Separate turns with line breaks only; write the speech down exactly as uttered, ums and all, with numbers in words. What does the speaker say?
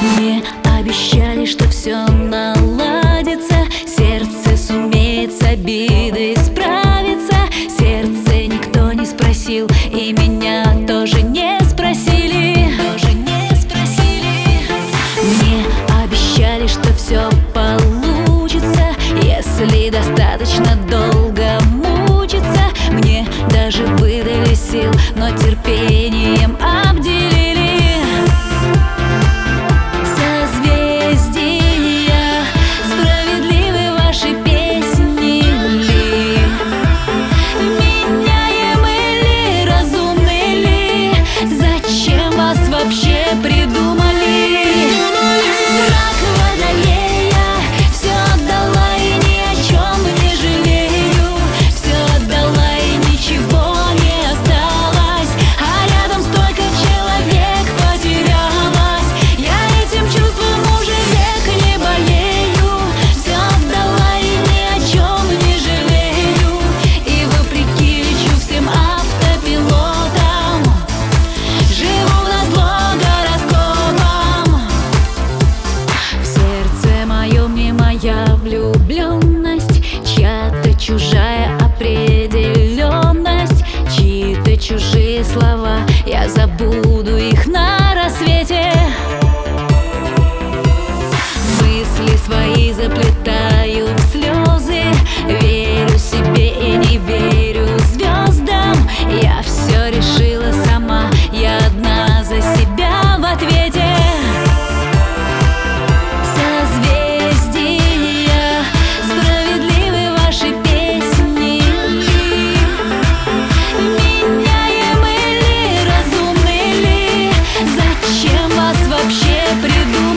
Мне обещали, что все наладится, сердце сумеет с обидой справиться. Сердце никто не спросил, и меня тоже не спросили, тоже не спросили. Мне обещали, что все получится, если достаточно долго мучиться. Мне даже выдали сил, но терпением обделили. Созвездия, справедливы ваши песни ли? Меняемы ли, разумны ли? Зачем вас вообще придумали? Знак Водолея, все отдала и ни о чем не жалею. Все отдала и ничего не осталось, а рядом столько человек потерялось. Я этим чувством уже век не болею. Все отдала и ни о чем не жалею. И вопреки лечу всем автопилотам, живу назло гороскопам. В сердце моем не моя влюбленность, чья-то чужая определенность, чьи-то чужие слова, я забуду их на рассвете. Мысли свои заплетаю в слезы, верю себе и не верю звездам. Я все решила сама, я одна за себя в ответе. Созвездия, справедливы ваши песни ли? Меняемы ли, разумны ли? Зачем вас вообще придумали?